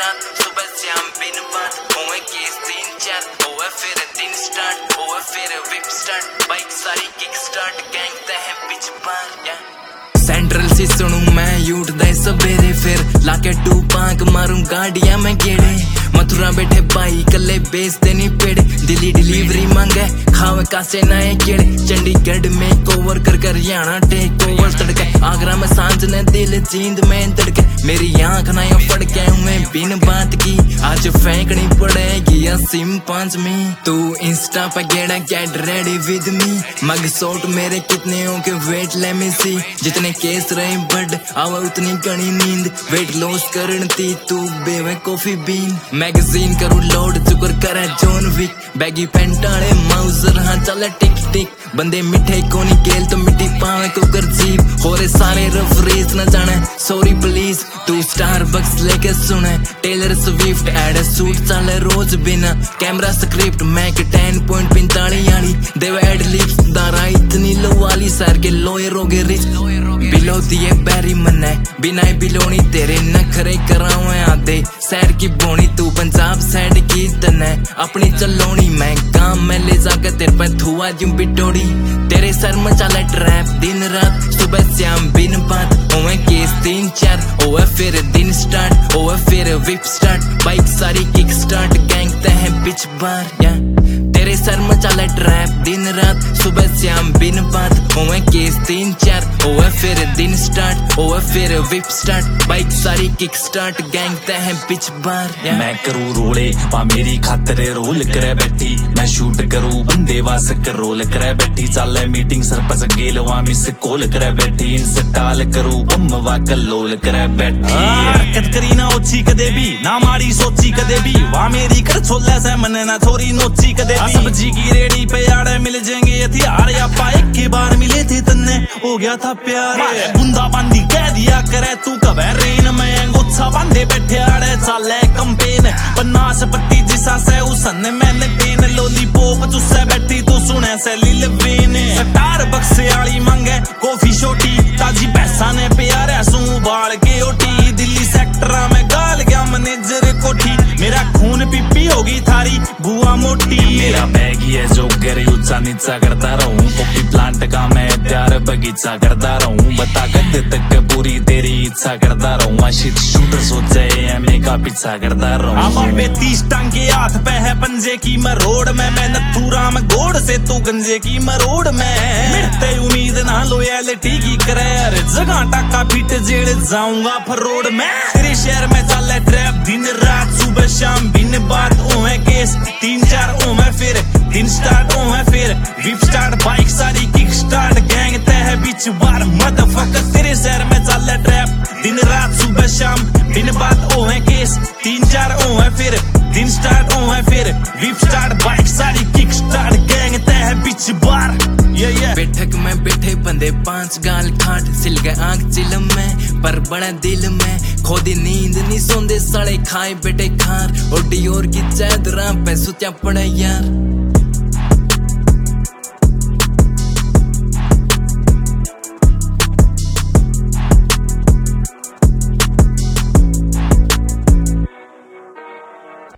रात सुबह शाम बिन बात होए केस 3-4 होए फिर दिन स्टार्ट होए फिर विप स्टार्ट बाइक सारी किक स्टार्ट गैंग ते है पिच बार सेंट्रल से सुनूं मैं यूट दे सवेरे फिर लाके टू पांक मारूं गाड़ियां में गेड़े मथुरा बैठे भाई कले बेचते नहीं पेड़े दिल्ली डिलीवरी मांगे खावे कासे नए केड़े चंडीगढ़ में कोवर कर हरियाणा टेक ओवर तड़के आगरा में सांझ ने दिल जींद में तड़के मेरी आंख ना फड़के मैं बिन बात की आज फेंकनी पड़ेगी या सिम 5 में तू इंस्टा पे गेड़ा गेट रेडी विद मी मग सोट मेरे कितने हो के वेट ले मी सी जितने केस रहे बड आवा उतनी घनी नींद वेट लॉस करन ती तू बेवे कॉफी बीन मैगजीन करू लोड चुकर करे जॉन विक बैगी पेंटाले माउजर हाँ चले टिक टिक बंदे मिठे कोनी गेल तो मिट्टी पावे कुकर जीप होरे सारे रेफरेंस न जाने सॉरी प्लीज तू स्टारबक्स लेके सुने टेलर स्विफ्ट एड सूट चले रोज बिना कैमरा स्क्रिप्ट मैक 10.45 वाली देव एड लिप्स दारा इतनी लो वाली सर के लोयर रोगे रिच बिलो दिए बैरी मने बिना बिलोनी तेरे नखरे करावे आदे सैर की बोनी तू पंजाब साइड की तने अपनी चलोनी मैं काम में ले जाकर तेरे पे थुआ यूं बिटोड़ी तेरे सर में चला ट्रैप दिन रात सुबह शाम बिन बात होए केस 3-4 होए फिर दिन स्टार्ट होए फिर विप स्टार्ट बाइक सारी किक स्टार्ट गैंग ते है पिच बार या तेरे सर में चला ट्रैप दिन रात सुबह शाम बिन बात होए केस 3-4 होए फिर दिन स्टार्ट होए फिर विप स्टार्ट बाइक सारी किक स्टार्ट गैंग ते है पिच बार मैं करूँ रोले वहाँ मेरी खातिर रोल करे बैठी मैं शूट करूँ बंदे वास रोल करे बैठी चल मीटिंग सरपंच गेल वहाँ मिस कॉल करे बैठी इंस्टॉल करूँ बम वा कलोल करे बैठी हरकत करी ना ओछी कदे भी ना माड़ी सोची कदे भी वहाँ मेरी कर छोले से मन ना थोड़ी नोची कदे भी सब्जी की रेडी पे आड़े मिल जाएंगे हथियार या पाइक के बार मिले थे तन्ने हो गया था प्यार बुंदा बांदी कह दिया करे तू कबे रेन में गुच्छा बांधे बैठे आड़े चले कंपेन बनास पट्टी जिसा से उसन मैंने पेन लॉलीपॉप चुस्से बैठी तू सुने से लील वेन स्टारबक्स आली मांगे कॉफी छोटी ताजी पैसा ने प्यार सू बाल के ओटी दिल्ली सेक्टर में गाल गया मैनेजर कोठी मेरा खून पिपी होगी थारी बुआ मोटी मेरा बैग ही है जो घर ऊंचा नीचा करता रहूं कॉफी प्लांट का मैं प्यार बगीचा करता रहूं बता कद तक पूरी तेरी इच्छा करता रहूं आशित शूटर सोचे एमए का पीछा करता रहूं अब पे 30 टांगे हाथ पे है पंजे की मरोड़ में मैं नथुरा में गोड़ से तू गंजे की मरोड़ में मिलते उम्मीद ना लॉयल्टी की करे हर जगह टाका पीट जेड़ जाऊंगा फरोड़ में तेरे शहर में चले ट्रैप दिन रात सुबह शाम बिन बात होए केस 3-4 होए फिर दिन स्टार्ट होए फिर विप स्टार्ट बाइक सारी किक स्टार्ट गैंग ते है बीच बार मदरफकर तेरे शहर में चले ट्रैप दिन रात सुबह शाम बिन बात होए केस 3-4 होए फिर दिन स्टार्ट होए फिर विप स्टार्ट बाइक सारी किक स्टार्ट गैंग ते है बीच बार बैठक में बैठे बंदे 5 गाल खाट सिल गए आंख चिलम में पर बड़ा दिल में खोदी नींद नहीं सोंदे साले खाए बेटे खार और डियोर की चादरा पे सुत्या पड़े यार